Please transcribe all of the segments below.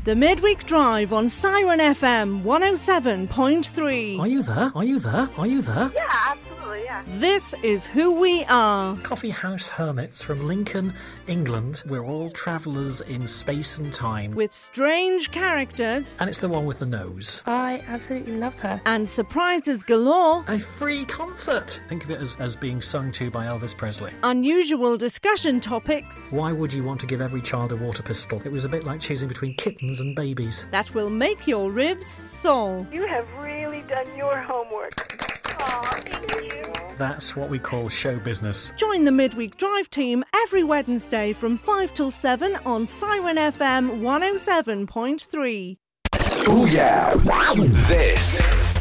The Midweek Drive on Siren FM 107.3. Are you there? Are you there? Are you there? Yeah, absolutely, yeah. This is who we are. Coffee House Hermits from Lincoln, England. We're all travellers in space and time. With strange characters. And it's the one with the nose. I absolutely love her. And surprises galore. A free concert. Think of it as being sung to by Elvis Presley. Unusual discussion topics. Why would you want to give every child a water pistol? It was a bit like choosing between kittens and babies. That will make your ribs sore. You have really done your homework. Aw, thank you. That's what we call show business. Join the Midweek Drive team every Wednesday from 5 till 7 on Siren FM 107.3. Oh yeah. This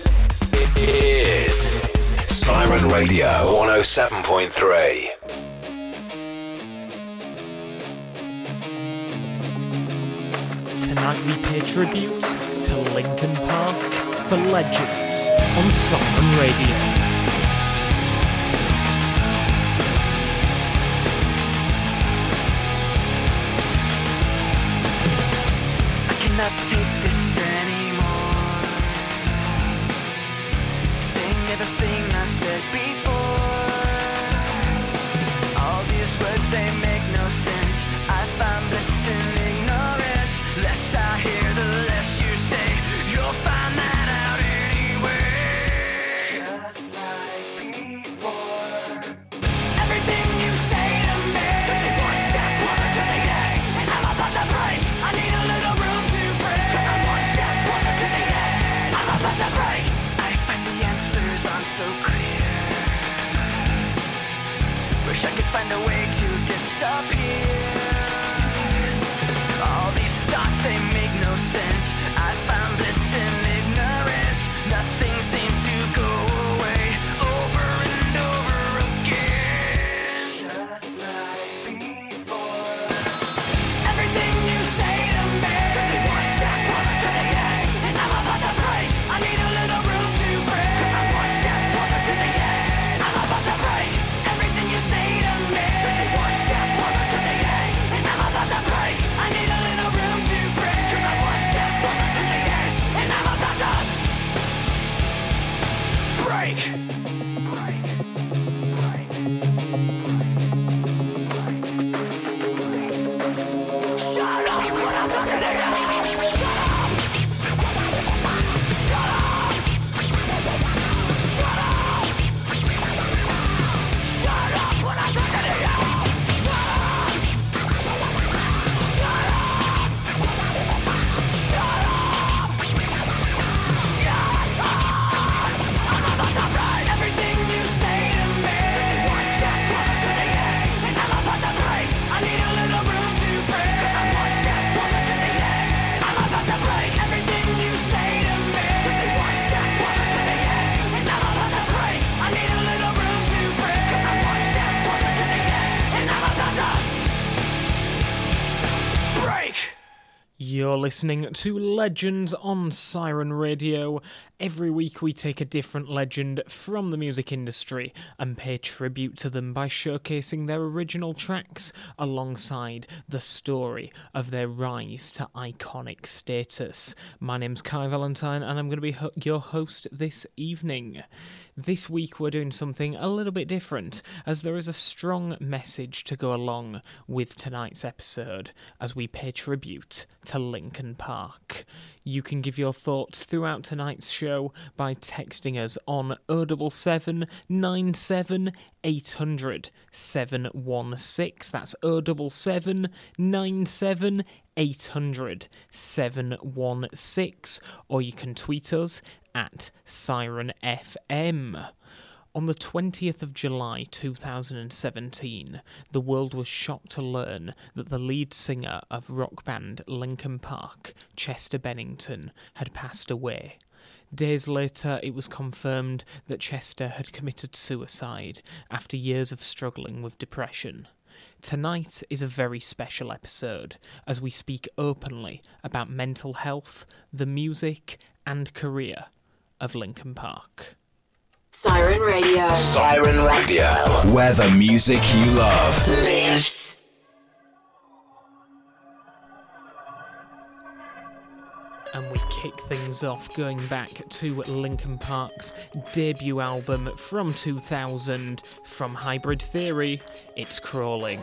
is Siren Radio 107.3. Tonight we pay tribute to Linkin Park for Legends on Siren Radio. I cannot take this anymore. Saying everything I've said before. All these words, they make no sense. I find bliss in ignorance. Less I hear, the less you say. You'll find that out anyway. Just like before. Everything you say to me takes me one step closer to the edge, and I'm about to break. I need a little room to break, 'cause I'm one step closer to the edge. I'm about to break. I find the answers aren't so clear. Wish I could find a way to disappear. All these thoughts, they make no sense. I found bliss in ignorance. Nothing seems to go away over and over again. Just like before. Everything you say to me takes me one step closer to the edge, and I'm about to break. I need a little room to break, 'cause I'm one step closer to the edge. I'm about to break. Everything you say to me takes me one step closer to the edge, and I'm about to break. I need a little room to break, 'cause I'm one step closer to the edge, and I'm about to break. Break. Break. Shut up when I'm talking to you. Shut up. Shut up. Shut up. Shut up when I'm talking to you. Shut up. Shut up. Shut up. Shut up. I'm about to break. Everything you say to me takes me one step closer to the edge, and I'm about to break. I need a little room to break, 'cause I'm one step closer to the edge. I'm about to break. Everything you say to me takes me one step closer to the edge, and I'm about to break. I need a little room to break, 'cause I'm one step closer to the edge, and I'm about to break. You're listening to Legends on Siren Radio. Every week we take a different legend from the music industry and pay tribute to them by showcasing their original tracks alongside the story of their rise to iconic status. My name's Kai Valentine and I'm going to be your host this evening. This week we're doing something a little bit different, as there is a strong message to go along with tonight's episode as we pay tribute to Linkin Park. You can give your thoughts throughout tonight's show by texting us on 077 97 800 716. That's 077 97 800 716. Or you can tweet us at Siren FM. On the 20th of July 2017, the world was shocked to learn that the lead singer of rock band Linkin Park, Chester Bennington, had passed away. Days later, it was confirmed that Chester had committed suicide after years of struggling with depression. Tonight is a very special episode, as we speak openly about mental health, the music, and career of Linkin Park. Siren Radio. Siren Radio, where the music you love lives. And we kick things off going back to Linkin Park's debut album from 2000. From Hybrid Theory, it's Crawling.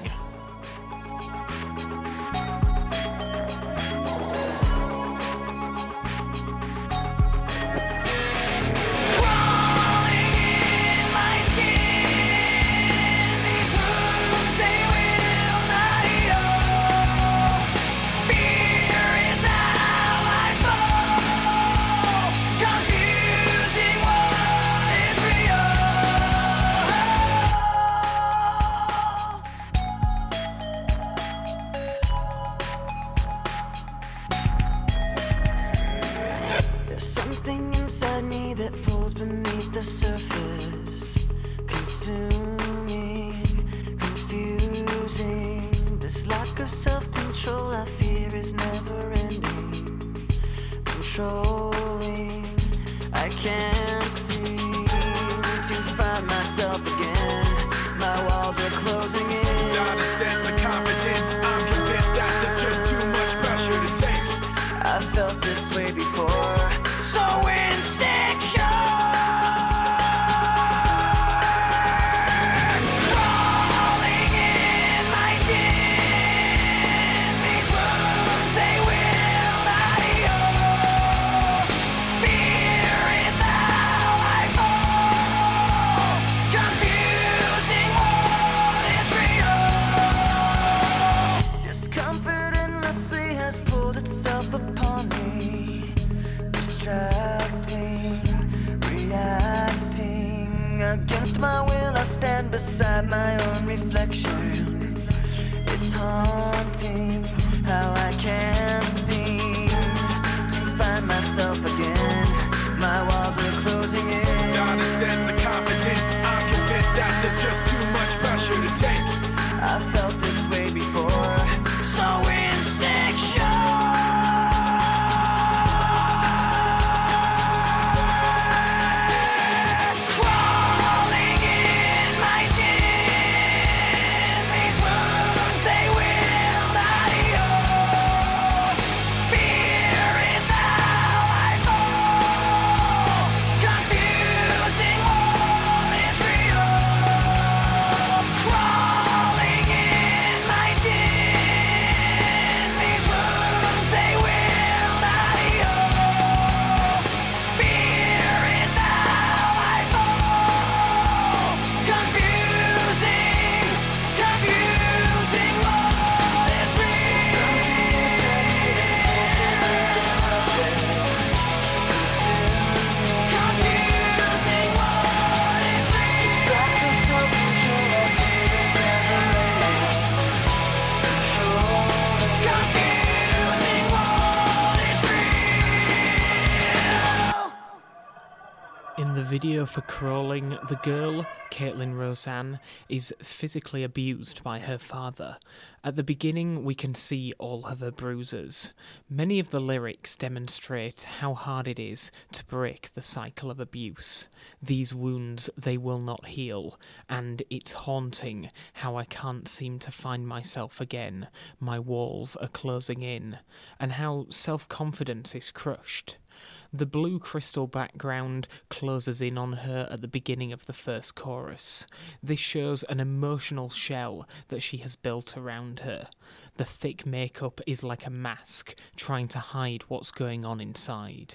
Video for Crawling, the girl, Caitlin Rosanne, is physically abused by her father. At the beginning, we can see all of her bruises. Many of the lyrics demonstrate how hard it is to break the cycle of abuse. These wounds, they will not heal, and it's haunting how I can't seem to find myself again. My walls are closing in, and how self-confidence is crushed. The blue crystal background closes in on her at the beginning of the first chorus. This shows an emotional shell that she has built around her. The thick makeup is like a mask, trying to hide what's going on inside.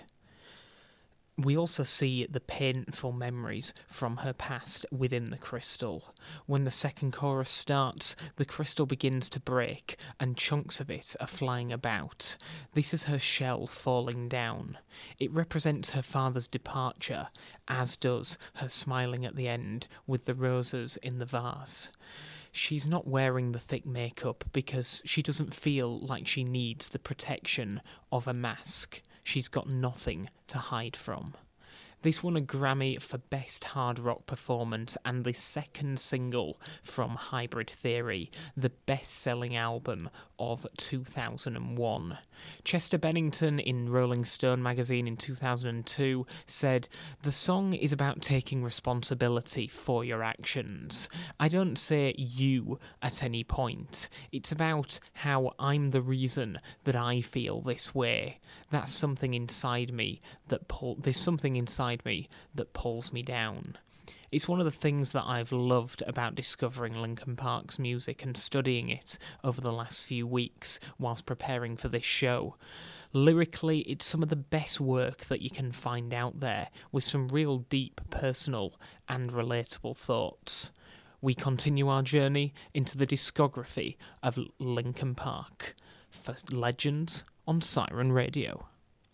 We also see the painful memories from her past within the crystal. When the second chorus starts, the crystal begins to break, and chunks of it are flying about. This is her shell falling down. It represents her father's departure, as does her smiling at the end with the roses in the vase. She's not wearing the thick makeup because she doesn't feel like she needs the protection of a mask. She's got nothing to hide from. This won a Grammy for Best Hard Rock Performance and the second single from Hybrid Theory, the best-selling album of 2001. Chester Bennington in Rolling Stone magazine in 2002 said, "The song is about taking responsibility for your actions. I don't say you at any point. It's about how I'm the reason that I feel this way. There's something inside me that pulls me down." It's one of the things that I've loved about discovering Linkin Park's music and studying it over the last few weeks whilst preparing for this show. Lyrically, it's some of the best work that you can find out there, with some real deep, personal and relatable thoughts. We continue our journey into the discography of Linkin Park for Legends on Siren Radio.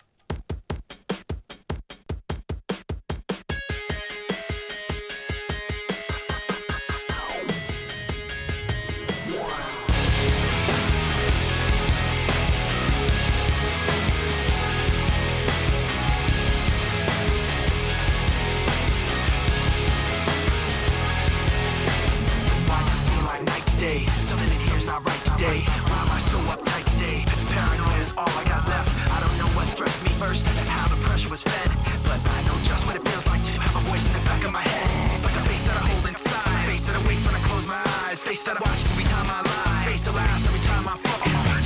Face that I watch every time I lie. Face that laughs every time I fall.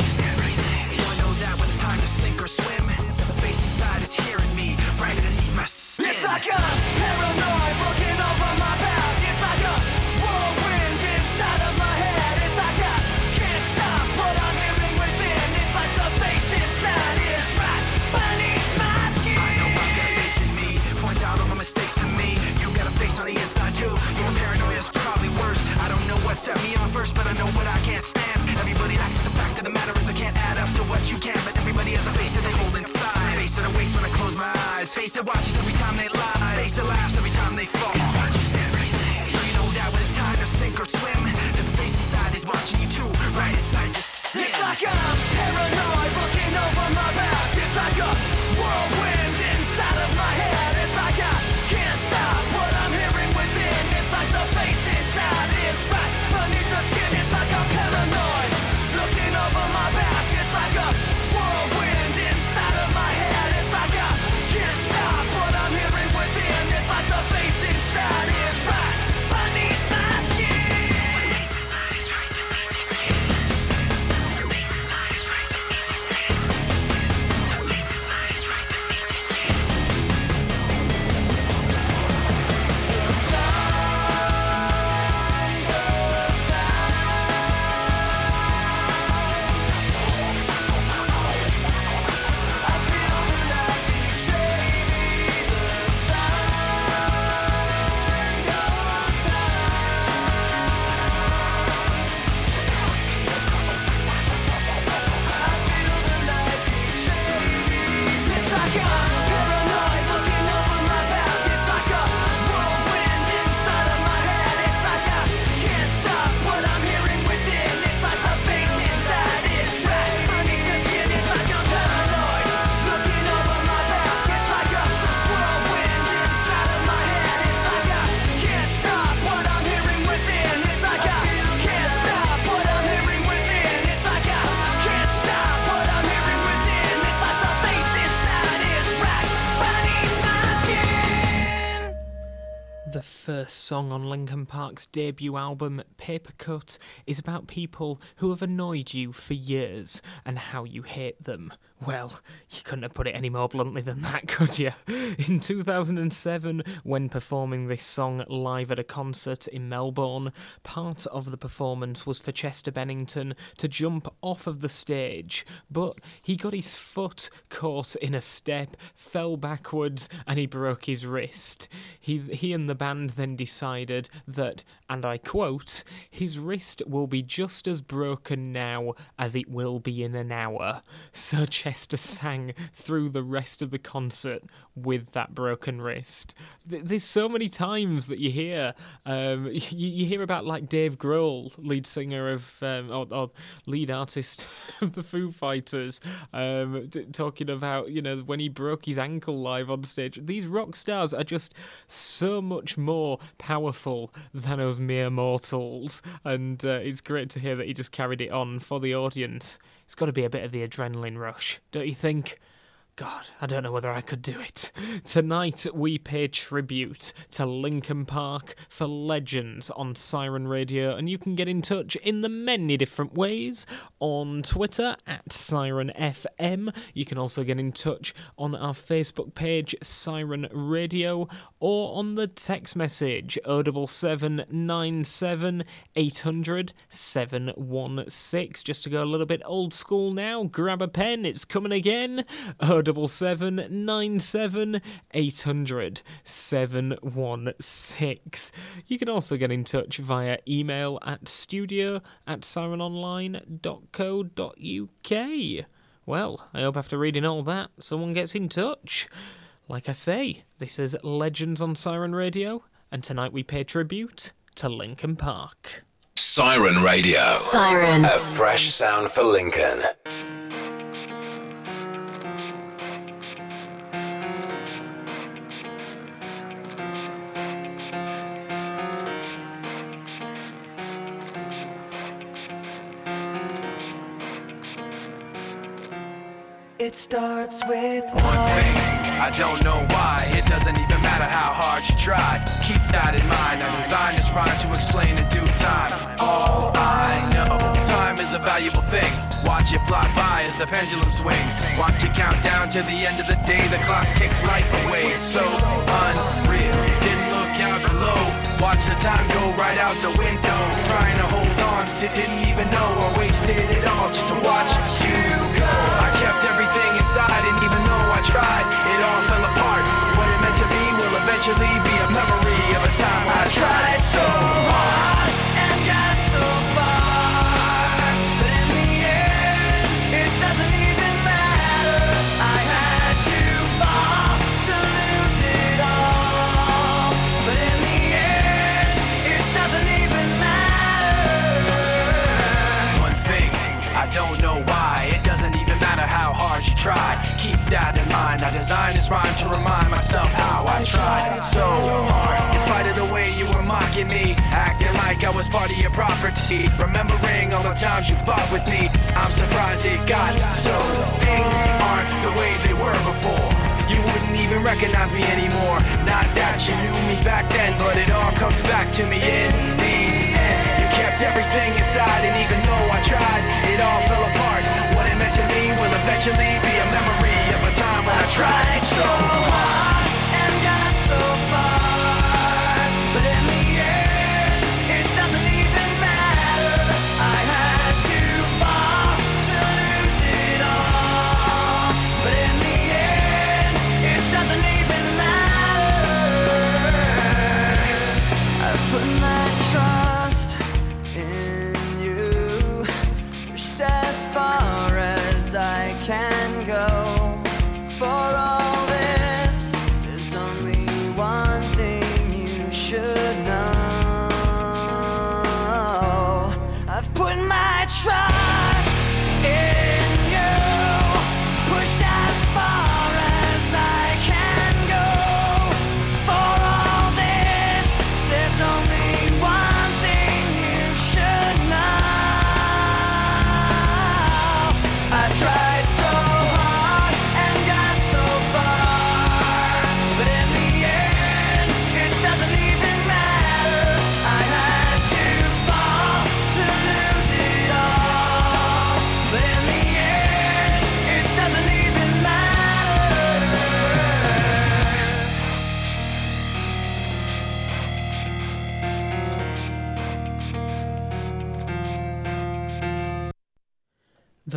So I know that when it's time to sink or swim, the face inside is hearing me right underneath my skin. It's like a paranoid looking over my back. It's like a whirlwind inside of my head. It's like I can't stop what I'm hearing within. It's like the face inside is right beneath my skin. I know I've got a face in me, points out all my mistakes to me. You got a face on the inside too. Your paranoia is probably worse. I don't know what set me on first, but I know what I can't stand. Everybody likes it. The fact of the matter is I can't add up to what you can, but everybody has a face that they hold inside. Face that awakes when I close my eyes. Face that watches every time they lie. Face that laughs every time they fall. So you know that when it's time to sink or swim, that the face inside is watching you too, right inside your skin. It's like I'm paranoid looking over my back. It's like a whirlwind inside of my head. It's like I can't stop what I'm hearing within. It's like the face inside is right beneath the skin. It's like I'm paranoid looking over my back. It's like a whirlwind inside of my head. It's like I can't stop what I'm hearing within. It's like the face inside is right beneath my skin. The face inside is right beneath the skin. The face inside is right beneath the skin. The face inside is right beneath the skin. First song on Linkin Park's debut album, Paper Cut, is about people who have annoyed you for years and how you hate them. Well, you couldn't have put it any more bluntly than that, could you? In 2007, when performing this song live at a concert in Melbourne, part of the performance was for Chester Bennington to jump off of the stage, but he got his foot caught in a step, fell backwards, and he broke his wrist. He and the band then decided that, and I quote, "his wrist will be just as broken now as it will be in an hour." So Chester Chester sang through the rest of the concert with that broken wrist. There's so many times that you hear about like Dave Grohl, lead singer of or lead artist of the Foo Fighters, talking about, you know, when he broke his ankle live on stage. These rock stars are just so much more powerful than us mere mortals, and it's great to hear that he just carried it on for the audience. It's got to be a bit of the adrenaline rush, don't you think? God, I don't know whether I could do it. Tonight we pay tribute to Linkin Park for Legends on Siren Radio, and you can get in touch in the many different ways on Twitter at Siren FM. You can also get in touch on our Facebook page Siren Radio, or on the text message 07797 800 716. Just to go a little bit old school now, grab a pen, it's coming again. 07797 800 716. You can also get in touch via email at studio@sirenonline.co.uk. Well, I hope after reading all that, someone gets in touch. Like I say, this is Legends on Siren Radio, and tonight we pay tribute to Linkin Park. Siren Radio. Siren. A fresh sound for Lincoln. It starts with one thing, I don't know why. It doesn't even matter how hard you try. Keep that in mind, I designed this rhyme to explain in due time. All I know, time is a valuable thing. Watch it fly by as the pendulum swings. Watch it count down to the end of the day. The clock takes life away, it's so unreal. Didn't look out below, watch the time go right out the window. Trying to hold on to didn't even know I wasted it all just to watch you go. I kept everything inside, and even though I tried, it all fell apart. What it meant to be will eventually be a memory of a time when I tried so hard and got so far, but in the end, it doesn't even matter. I had to fall to lose it all, but in the end, it doesn't even matter. One thing, I don't know why, it doesn't even matter how hard you try. Keep that in mind, I designed this rhyme to remind myself how I tried so hard. In spite of the way you were mocking me, acting like I was part of your property, remembering all the times you fought with me, I'm surprised it got so. Things aren't the way they were before. You wouldn't even recognize me anymore. Not that you knew me back then, but it all comes back to me in the end. You kept everything inside, and even though I tried, it all fell apart. What it meant to me will eventually be a memory of a time when I tried so hard and got so far, but in the end, it doesn't even matter. I had to fall to lose it all, but in the end, it doesn't even matter. I've put my trust in you, pushed as far as I can go. For all this, there's only one thing you should know. I've put my trust in you, pushed as far as I can go. For all this, there's only one thing you should know. I tried so hard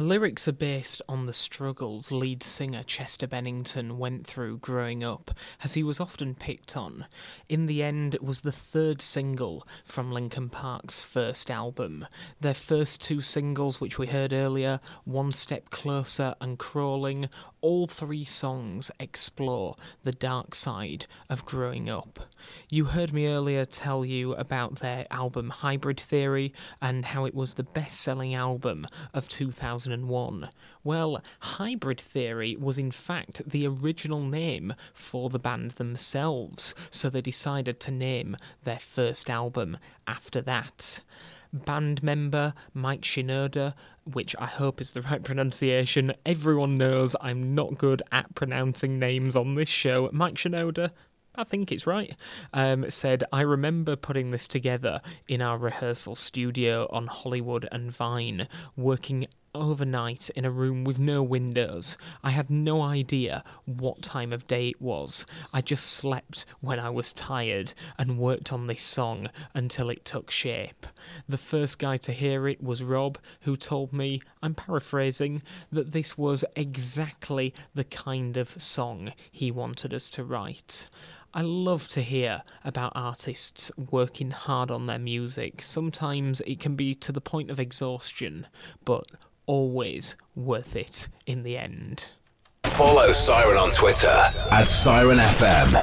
lyrics are based on the struggles lead singer Chester Bennington went through growing up, as he was often picked on. In the end, it was the third single from Linkin Park's first album. Their first two singles, which we heard earlier, One Step Closer and Crawling, all three songs explore the dark side of growing up. You heard me earlier tell you about their album Hybrid Theory and how it was the best-selling album of 2001. Well, Hybrid Theory was in fact the original name for the band themselves, so they decided to name their first album after that. Band member Mike Shinoda, which I hope is the right pronunciation. Everyone knows I'm not good at pronouncing names on this show. Mike Shinoda, I think it's right, said, "I remember putting this together in our rehearsal studio on Hollywood and Vine, working overnight in a room with no windows. I had no idea what time of day it was. I just slept when I was tired and worked on this song until it took shape." The first guy to hear it was Rob, who told me, I'm paraphrasing, that this was exactly the kind of song he wanted us to write. I love to hear about artists working hard on their music. Sometimes it can be to the point of exhaustion, but always worth it in the end. Follow Siren on Twitter at Siren FM.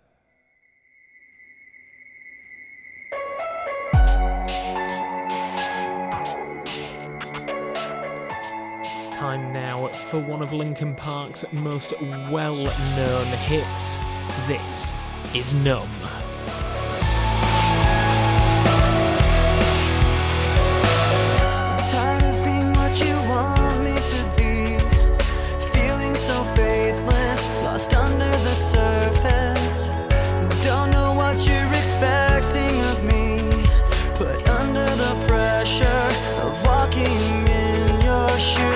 It's time now for one of Linkin Park's most well-known hits. This is Numb. Tired of being what you want me to be, feeling so faithless, lost under the surface. Don't know what you're expecting of me, put under the pressure of walking in your shoes.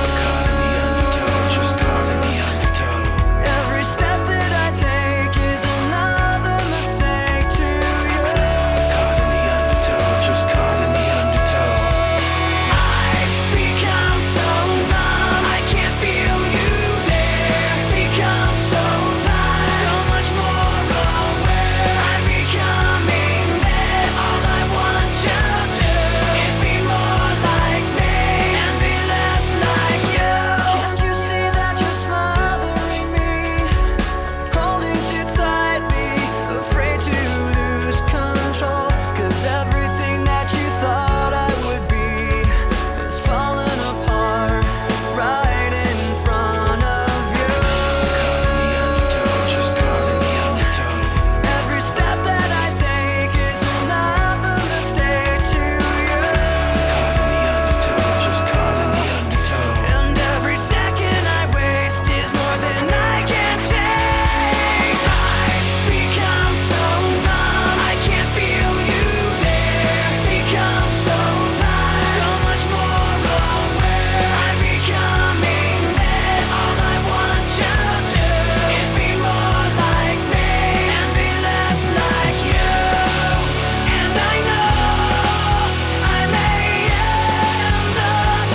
Every step that I take is another mistake to you. Caught in the undertow, just caught in the undertow. I've become so numb, I can't feel you there. Become so tired, so much more aware. I'm becoming this. All I want to do is be more like me and be less like you. Can't you see that you're smothering me? Holding too tightly, afraid to lose control. 'Cause everything that you thought I would be is falling apart right in front of you. Caught in the undertow, just caught in the undertow. Every step that I take is another mistake to you. Caught in the undertow, just caught in the undertow. And every second I waste is more than I can take. I've become so numb, I can't feel you there. Become so tired, so much more aware. I'm becoming this. All I want to do is be more like me and be less like you. And I know I may end up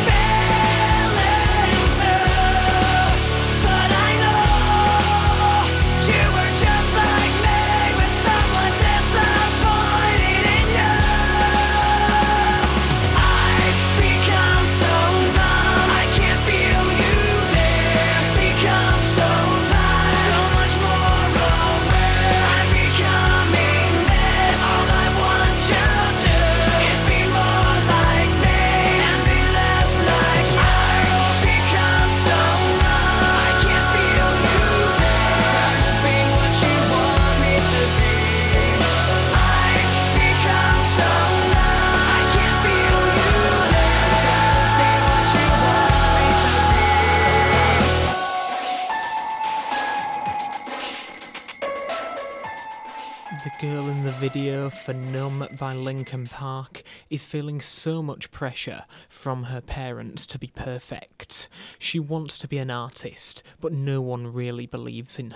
failing too, but I know you were just like me, with someone disappointed in you. I've become so numb, I can't feel you there. Become so tired, so much more aware. I'm becoming this. All I want to do is be more like me and be less like you. I've become so numb, I can't feel you there. Tired of being what you want me to be. I've become so numb, I can't feel you there. Tired of being what you want me to be. The girl in the video for Numb by Linkin Park is feeling so much pressure from her parents to be perfect. She wants to be an artist, but no one really believes in her.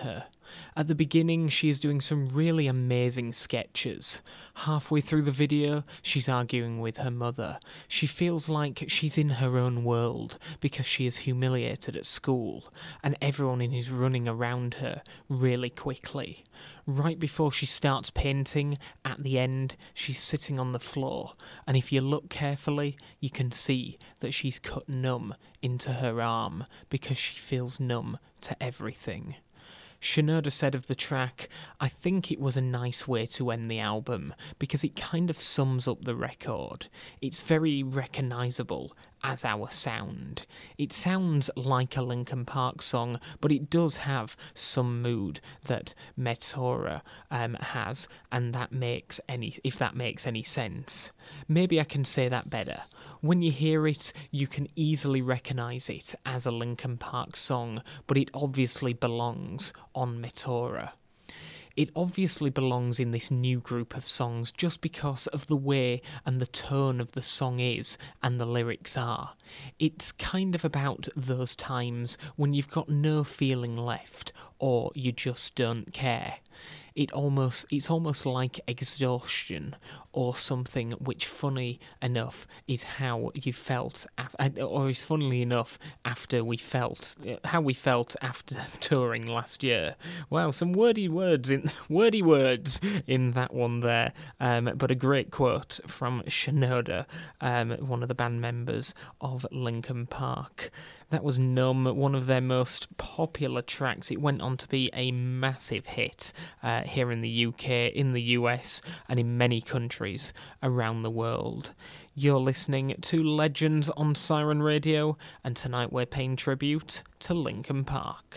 At the beginning, she is doing some really amazing sketches. Halfway through the video, she's arguing with her mother. She feels like she's in her own world because she is humiliated at school, and everyone is running around her really quickly. Right before she starts painting, at the end, she's sitting on the floor, and if you look carefully, you can see that she's cut numb into her arm because she feels numb to everything. Shinoda said of the track, "I think it was a nice way to end the album because it kind of sums up the record. It's very recognisable as our sound. It sounds like a Linkin Park song, but it does have some mood that Meteora has, and if that makes any sense. Maybe I can say that better. When you hear it, you can easily recognise it as a Linkin Park song, but it obviously belongs on Meteora. It obviously belongs in this new group of songs just because of the way and the tone of the song is and the lyrics are. It's kind of about those times when you've got no feeling left or you just don't care. It's almost like exhaustion or something which, funny enough, is how you felt, or is funnily enough how we felt after touring last year. Wow, some wordy words in that one there. But a great quote from Shinoda, one of the band members of Linkin Park. That was Numb, one of their most popular tracks. It went on to be a massive hit here in the UK, in the US, and in many countries around the world. You're listening to Legends on Siren Radio, and tonight we're paying tribute to Linkin Park.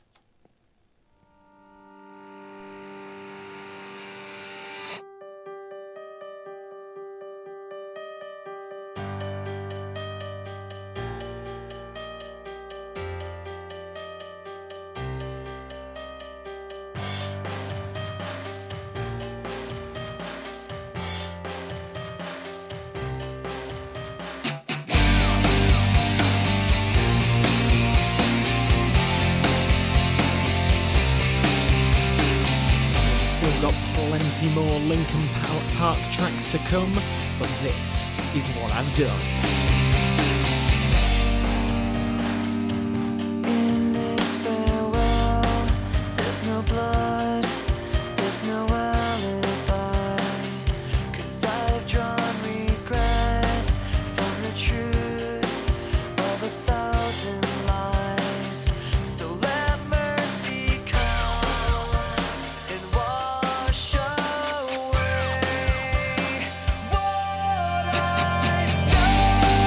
Plenty more Linkin Park tracks to come, but this is what I've done. In this farewell, there's no blood, there's no alibi, 'cause I've drawn regret from the truth of 1,000 lies. So let mercy come and wash away what I've done.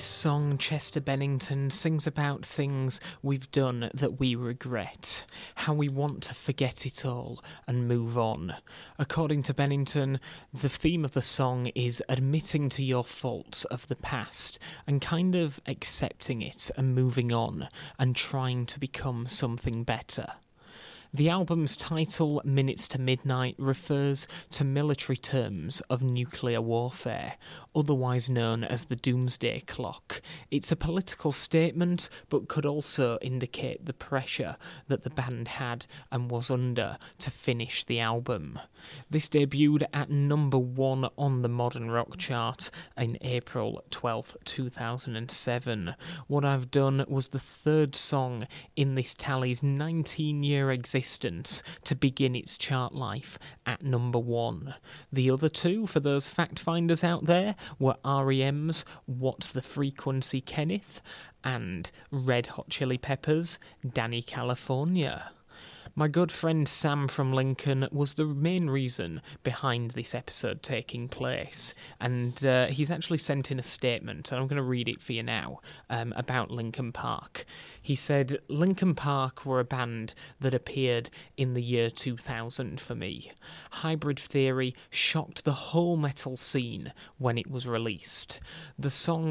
song, Chester Bennington sings about things we've done that we regret, how we want to forget it all and move on. According to Bennington, the theme of the song is admitting to your faults of the past and kind of accepting it and moving on and trying to become something better. The album's title, Minutes to Midnight, refers to military terms of nuclear warfare, otherwise known as the Doomsday Clock. It's a political statement, but could also indicate the pressure that the band had and was under to finish the album. This debuted at number 1 on the Modern Rock chart in April 12th, 2007. What I've Done was the third song in this tally's 19-year existence to begin its chart life at number 1. The other two, for those fact finders out there, were R.E.M's What's the Frequency, Kenneth, and Red Hot Chili Peppers' Danny California. My good friend Sam from Lincoln was the main reason behind this episode taking place, and he's actually sent in a statement, and I'm going to read it for you now, about Linkin Park. He said, Linkin Park were a band that appeared in the year 2000 for me. Hybrid Theory shocked the whole metal scene when it was released. The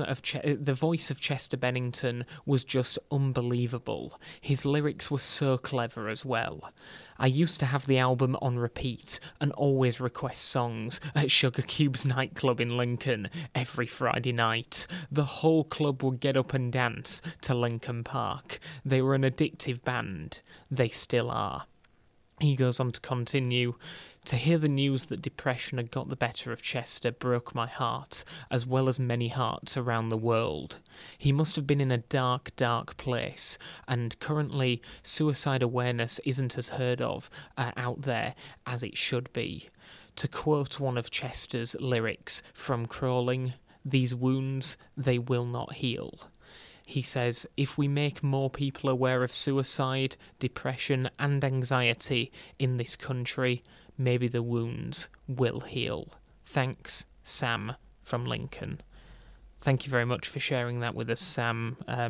voice of Chester Bennington was just unbelievable. His lyrics were so clever as well. I used to have the album on repeat and always request songs at Sugar Cube's nightclub in Lincoln every Friday night. The whole club would get up and dance to Linkin Park. They were an addictive band. They still are. He goes on to continue. To hear the news that depression had got the better of Chester broke my heart, as well as many hearts around the world. He must have been in a dark, dark place, and currently suicide awareness isn't as heard of out there as it should be. To quote one of Chester's lyrics from Crawling, "These wounds, they will not heal." He says, if we make more people aware of suicide, depression and anxiety in this country, maybe the wounds will heal. Thanks, Sam from Lincoln. Thank you very much for sharing that with us, Sam. I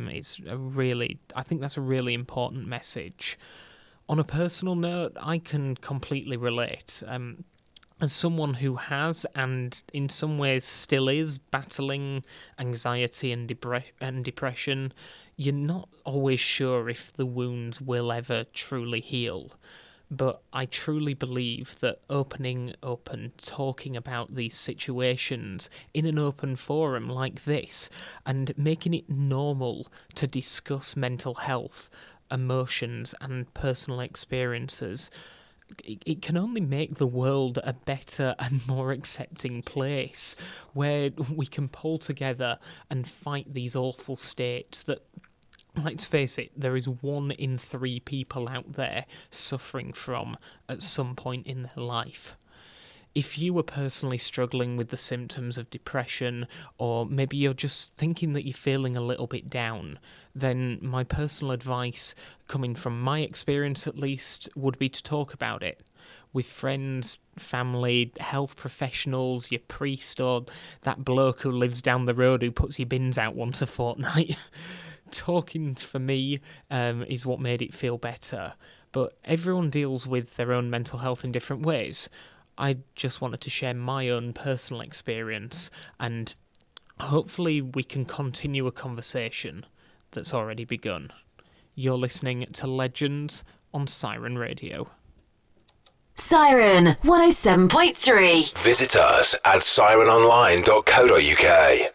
think that's a really important message. On a personal note, I can completely relate. As someone who has, and in some ways still is, battling anxiety and depression, you're not always sure if the wounds will ever truly heal. But I truly believe that opening up and talking about these situations in an open forum like this, and making it normal to discuss mental health, emotions and personal experiences, it can only make the world a better and more accepting place, where we can pull together and fight these awful states that, let's face it, there is 1 in 3 people out there suffering from at some point in their life. If you were personally struggling with the symptoms of depression, or maybe you're just thinking that you're feeling a little bit down, then my personal advice, coming from my experience at least, would be to talk about it with friends, family, health professionals, your priest, or that bloke who lives down the road who puts your bins out once a fortnight. Talking, for me, is what made it feel better. But everyone deals with their own mental health in different ways. I just wanted to share my own personal experience, and hopefully we can continue a conversation that's already begun. You're listening to Legends on Siren Radio. Siren 107.3. Visit us at sirenonline.co.uk.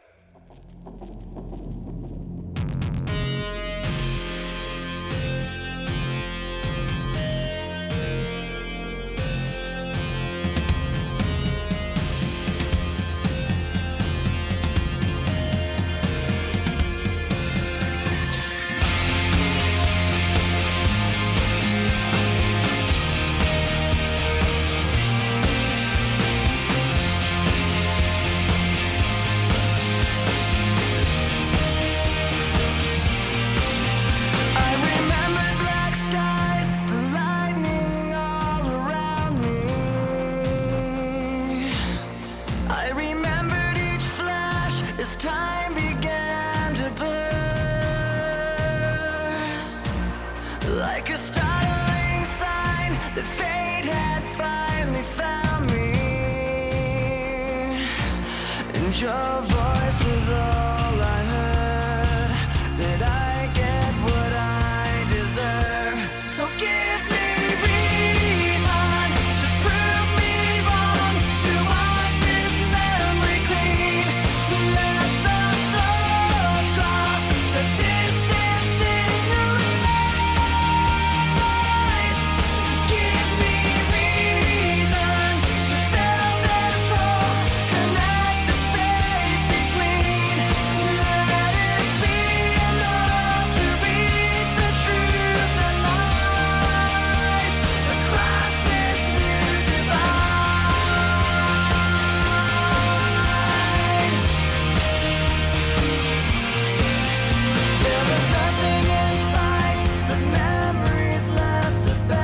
I remembered each flash as time began. a startling sign that fate had finally found me. And your voice was all I heard, that I get what I deserve. So give me reason to prove me wrong, to wash this memory clean. Let the thoughts cross the distance in your eyes. Give me reason to fill this hole, connect the space between. Let it be enough to reach the truth that lies across this new divide. There was nothing in sight but memories left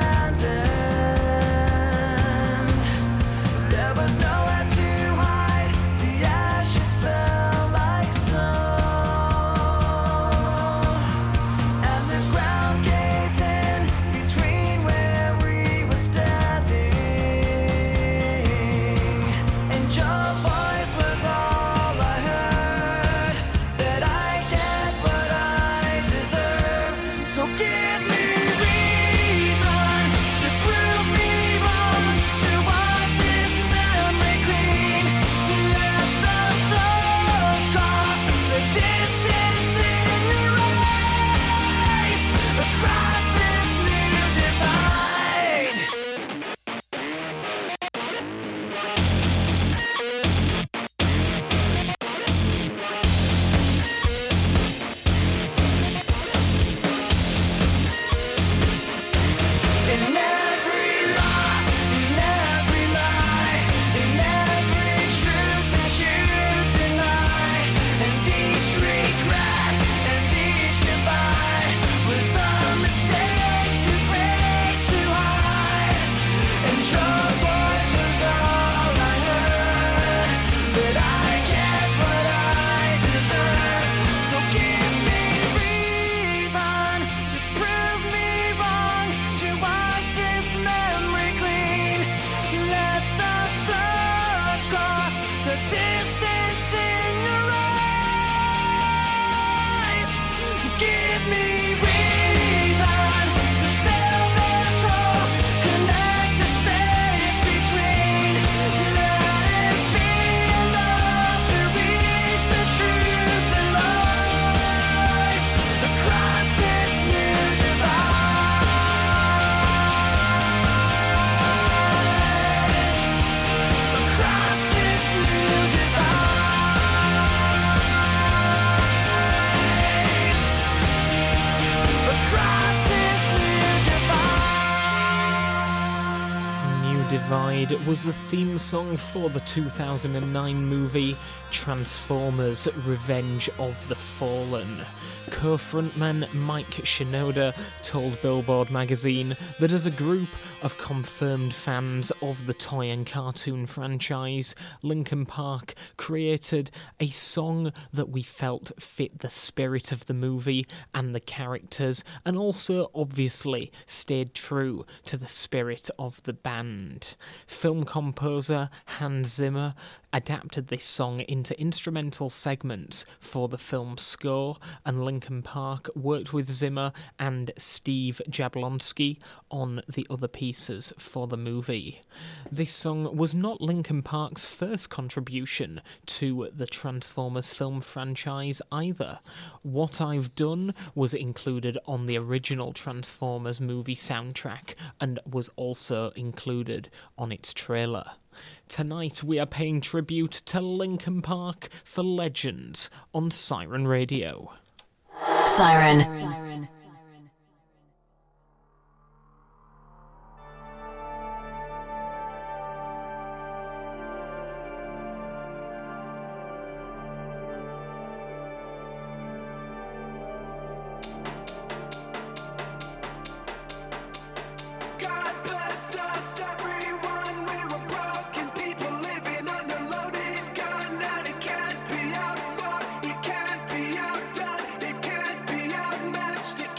abandoned. There was nowhere to hide, the ashes fell like snow, and the ground caved in between where we were standing. And your voice was all I heard, that I get what I deserve. So give me reason to prove me wrong, to wash this memory clean. Let the thoughts cross the distance in your eyes across this new divide. In every loss, in every lie, in every truth that you deny, and each regret and each goodbye was a mistake to break too high. And your voice was all I heard, that I get what I deserve. So give me reason to prove me wrong, to wash this memory clean. Let the thoughts cross the distance in your eyes. Give me reason to fill this hole, connect the space between. Let it be enough to reach the truth that lies across this new divide. Across this new divide. Across this new divide. New Divide was the theme song for the 2009 movie Transformers: Revenge of the Fallen. Co-frontman Mike Shinoda told Billboard magazine that as a group of confirmed fans of the toy and cartoon franchise, Linkin Park created a song that we felt fit the spirit of the movie and the characters, and also obviously stayed true to the spirit of the band. Film composer Hans Zimmer adapted this song into instrumental segments for the film's score, and Linkin Park worked with Zimmer and Steve Jablonsky on the other pieces for the movie. This song was not Linkin Park's first contribution to the Transformers film franchise either. What I've Done was included on the original Transformers movie soundtrack and was also included on its trailer. Tonight we are paying tribute to Linkin Park for Legends on Siren Radio. Siren. God bless us, everyone. We were broken people living on a loaded gun, and it can't be outfought, it can't be outdone, it can't be outmatched, it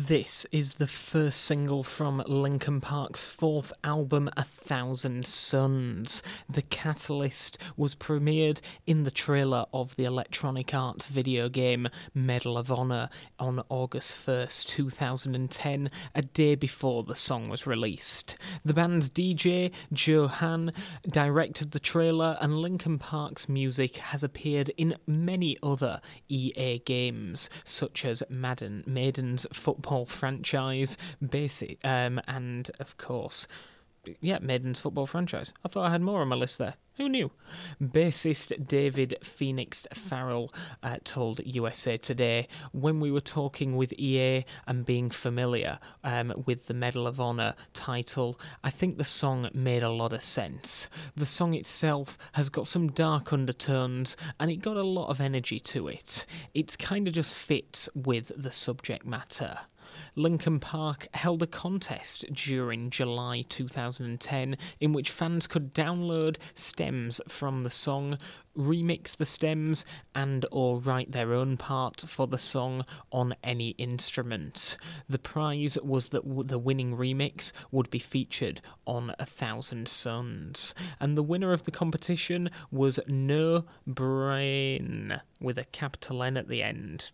This is the first single from Linkin Park's fourth album, 1,000 Suns. The Catalyst was premiered in the trailer of the Electronic Arts video game Medal of Honor on August 1st, 2010, a day before the song was released. The band's DJ, Joe Han, directed the trailer, and Linkin Park's music has appeared in many other EA games, such as Maiden's football franchise, and of course, Maiden's football franchise. I thought I had more on my list there. Who knew? Bassist David Phoenix Farrell told USA Today, when we were talking with EA and being familiar with the Medal of Honor title, I think the song made a lot of sense. The song itself has got some dark undertones and it got a lot of energy to it. It kind of just fits with the subject matter. Linkin Park held a contest during July 2010 in which fans could download stems from the song, remix the stems, and or write their own part for the song on any instrument. The prize was that the winning remix would be featured on 1,000 Suns, and the winner of the competition was No Brain, with a capital N at the end.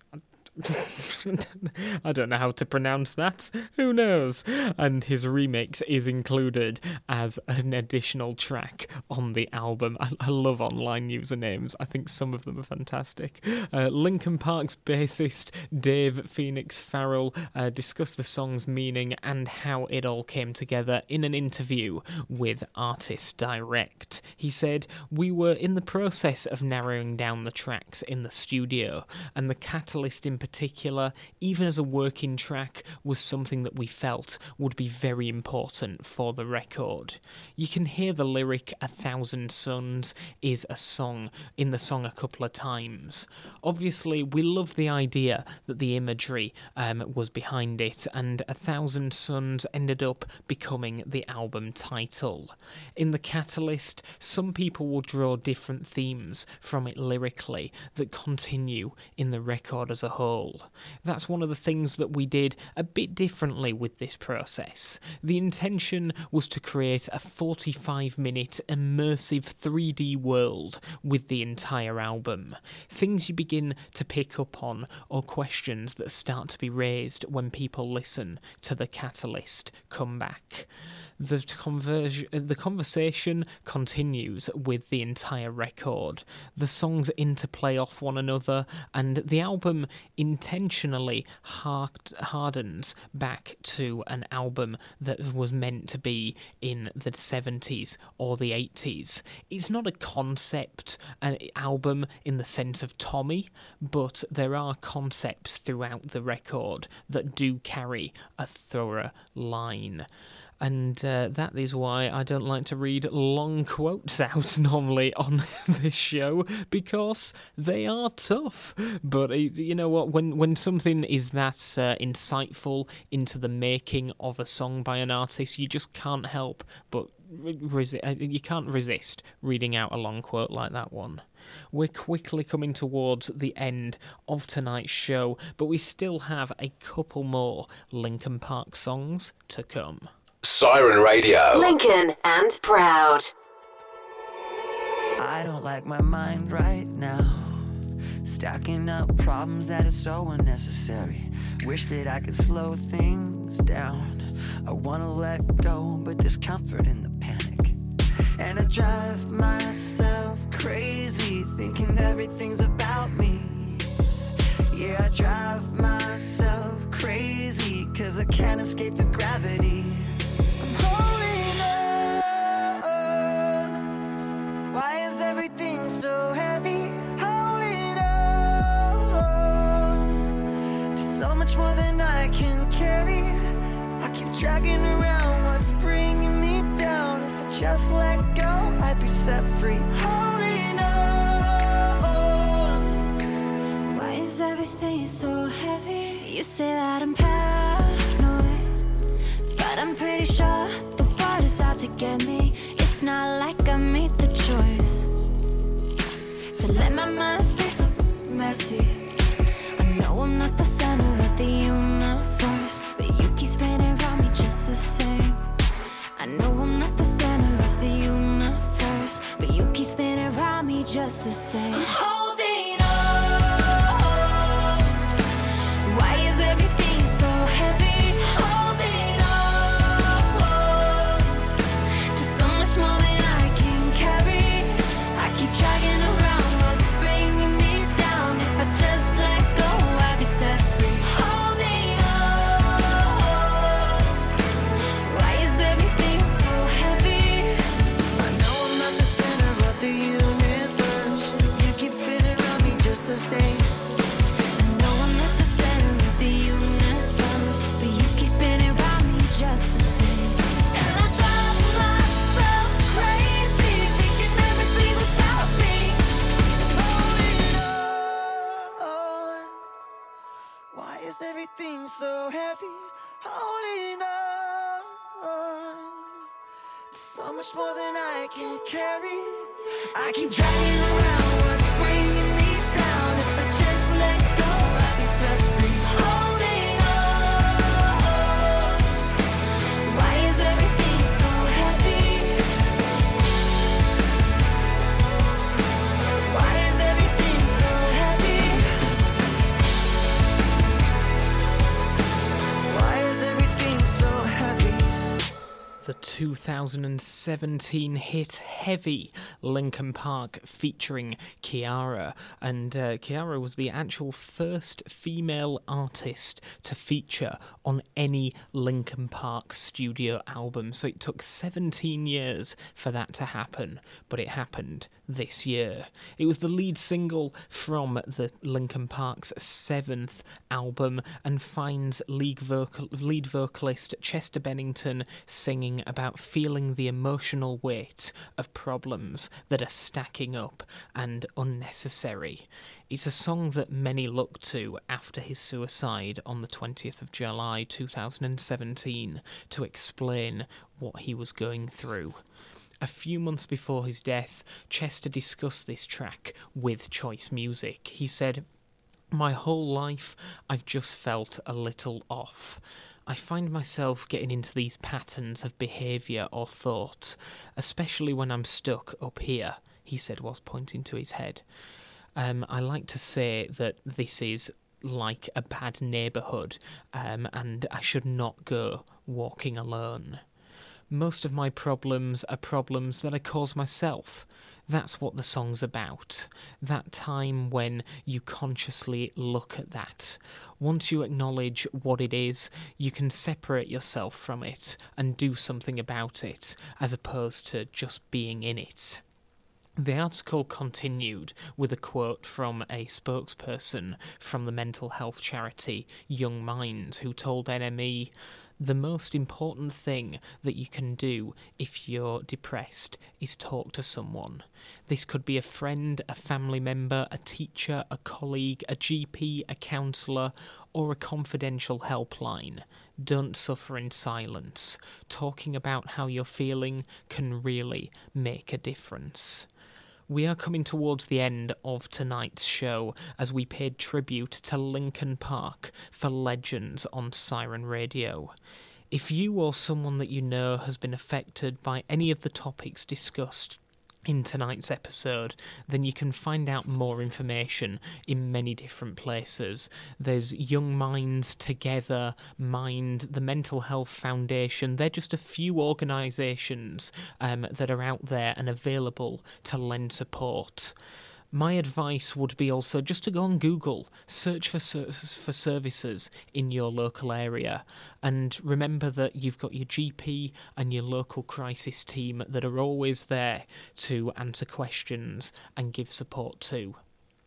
I don't know how to pronounce that. Who knows? And his remix is included as an additional track on the album. I love online usernames. I think some of them are fantastic. Linkin Park's bassist Dave Phoenix Farrell discussed the song's meaning and how it all came together in an interview with Artist Direct. He said, "We were in the process of narrowing down the tracks in the studio, and the Catalyst in particular, even as a working track, was something that we felt would be very important for the record. You can hear the lyric 1,000 Suns is a song in the song a couple of times. Obviously, we love the idea that the imagery was behind it, and 1,000 Suns ended up becoming the album title. In the Catalyst, some people will draw different themes from it lyrically that continue in the record as a whole. That's one of the things that we did a bit differently with this process. The intention was to create a 45-minute immersive 3D world with the entire album. Things you begin to pick up on or questions that start to be raised when people listen to the Catalyst come back. The conversation continues with the entire record. The songs interplay off one another, and the album intentionally hardens back to an album that was meant to be in the 70s or the 80s. It's not a concept album in the sense of Tommy, but there are concepts throughout the record that do carry a thorough line. And that is why I don't like to read long quotes out normally on this show, because they are tough. But you know what? When something is that insightful into the making of a song by an artist, you just can't help but you can't resist reading out a long quote like that one. We're quickly coming towards the end of tonight's show, but we still have a couple more Linkin Park songs to come. Siren Radio. Lincoln and proud. I don't like my mind right now, stacking up problems that are so unnecessary. Wish that I could slow things down. I wanna let go, but there's comfort in the panic. And I drive myself crazy, thinking everything's about me. Yeah, I drive myself crazy, 'cause I can't escape the gravity. Why is everything so heavy? Holding on to so much more than I can carry. I keep dragging around what's bringing me down. If I just let go, I'd be set free. Holding on. Why is everything so heavy? You say that I'm paranoid, but I'm pretty sure the world is out to get me. It's not like I made the choice to let my mind stay so messy. I know I'm not the center of the universe, just the same. I'm holding on. Why is everything so heavy? Holding on to so much more than I can carry. I keep dragging around what's bringing me down. If I just let go, I'd be set free. Holding on. Why is everything so heavy? I know I'm not the center of the universe. You keep spinning around me just the same. I know I'm not the center of the universe, but you keep spinning around me just the same. And I drive myself crazy, thinking everything's about me. Holding on. Why is everything so heavy? Holding on. So much more than I can carry. I keep dragging around what's bringing me down. If I just let go, I'd be set free. Holding on. Why is everything so heavy? Why is everything so heavy? Why is everything so heavy? The 2017 hit Heavy, Linkin Park featuring Kiara. And Kiara was the actual first female artist to feature on any Linkin Park studio album. So it took 17 years for that to happen, but it happened this year. It was the lead single from the Linkin Park's 7th album and finds lead vocalist Chester Bennington singing about feeling the emotional weight of problems that are stacking up and unnecessary. It's a song that many look to after his suicide on the 20th of July 2017 to explain what he was going through. A few months before his death, Chester discussed this track with Choice Music. He said, "My whole life, I've just felt a little off. I find myself getting into these patterns of behaviour or thought, especially when I'm stuck up here," he said whilst pointing to his head. I like to say that this is like a bad neighbourhood, and I should not go walking alone. Most of my problems are problems that I cause myself. That's what the song's about. That time when you consciously look at that. Once you acknowledge what it is, you can separate yourself from it and do something about it, as opposed to just being in it. The article continued with a quote from a spokesperson from the mental health charity Young Minds, who told NME, "The most important thing that you can do if you're depressed is talk to someone. This could be a friend, a family member, a teacher, a colleague, a GP, a counsellor, or a confidential helpline. Don't suffer in silence. Talking about how you're feeling can really make a difference." We are coming towards the end of tonight's show as we paid tribute to Linkin Park for Legends on Siren Radio. If you or someone that you know has been affected by any of the topics discussed in tonight's episode, then you can find out more information in many different places. There's Young Minds, Together, Mind, the Mental Health Foundation. They're just a few organisations that are out there and available to lend support. My advice would be also just to go on Google, search for services in your local area, and remember that you've got your GP and your local crisis team that are always there to answer questions and give support too.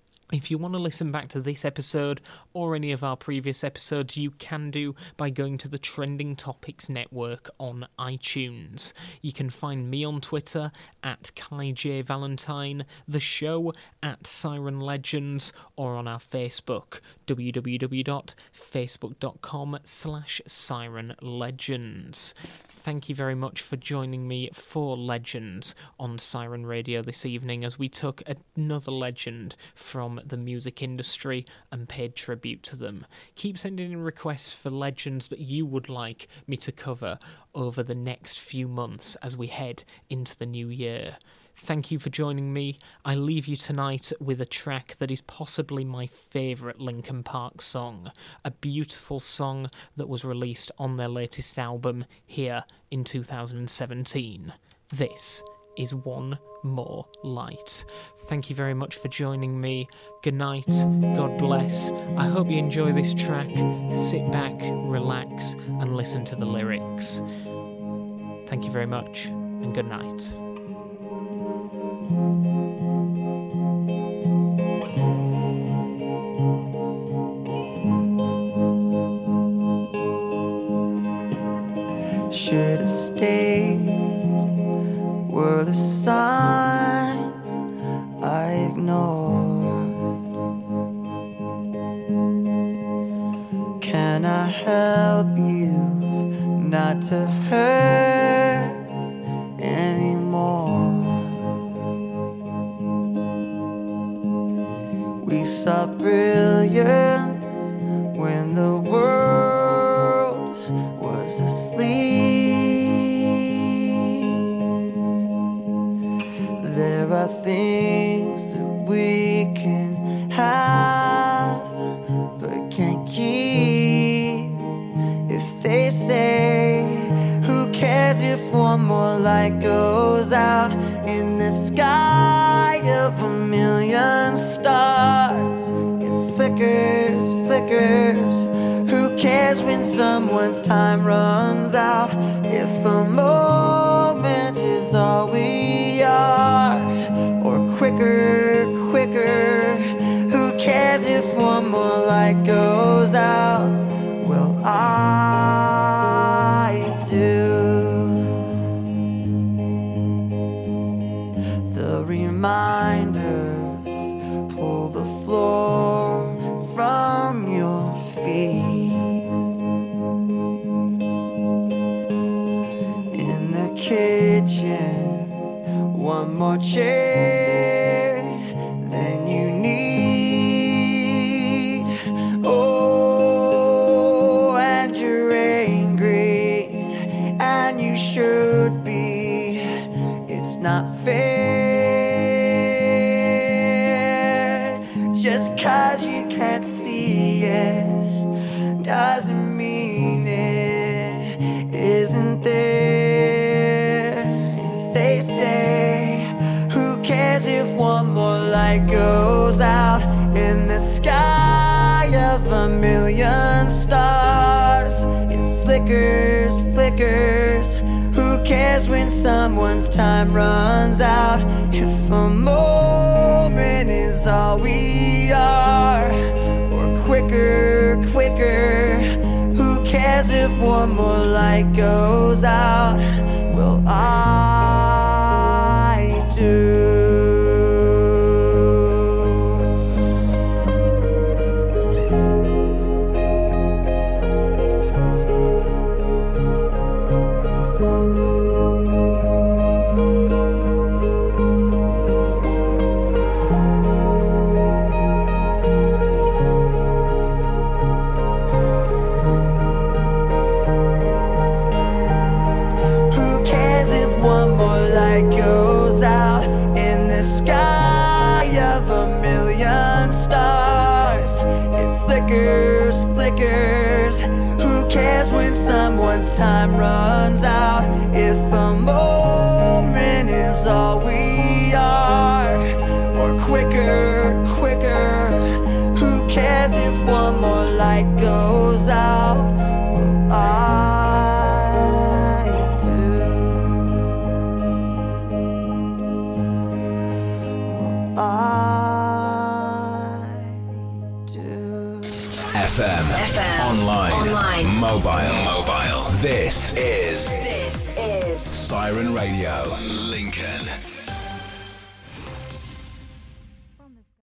If you want to listen back to this episode or any of our previous episodes, you can do by going to the Trending Topics Network on iTunes. You can find me on Twitter at Kai J Valentine, the show at Siren Legends, or on our Facebook, www.facebook.com/Siren Legends. Thank you very much for joining me for Legends on Siren Radio this evening as we took another legend from the music industry and paid tribute to them. Keep sending in requests for legends that you would like me to cover over the next few months as we head into the new year. Thank you for joining me. I leave you tonight with a track that is possibly my favourite Linkin Park song, a beautiful song that was released on their latest album here in 2017. This is One More Light. Thank you very much for joining me. Good night, God bless. I hope you enjoy this track. Sit back, relax, and listen to the lyrics. Thank you very much, and good night. Should have stayed, were the signs I ignored. Can I help you not to hurt anymore? We saw brilliance when the world was asleep. There are things that we can have but can't keep. If they say, who cares if one more light goes out in the sky of a million stars? It flickers, flickers. Who cares when someone's time runs out? If a moment is all we are, or quicker, quicker. Who cares if one more light goes out? Well, I do. The reminders pull the floor from your feet. In the kitchen, one more chair than you need. Oh, and you're angry, and you should be. It's not fair. Just 'cause you can't see it doesn't mean it isn't there. If they say, who cares if one more light goes out in the sky of a million stars? It flickers, flickers. Who cares when someone's time runs out? If a moment is all we are, or quicker, quicker. Who cares if one more light goes out? Well, I do. Goes out in the sky of a million stars. It flickers, flickers. Who cares when someone's time runs out? If a moment is all we are, or quicker, quicker. Who cares if one more light goes out? Well, I do. FM. Online. Mobile. This is Siren Radio. Lincoln.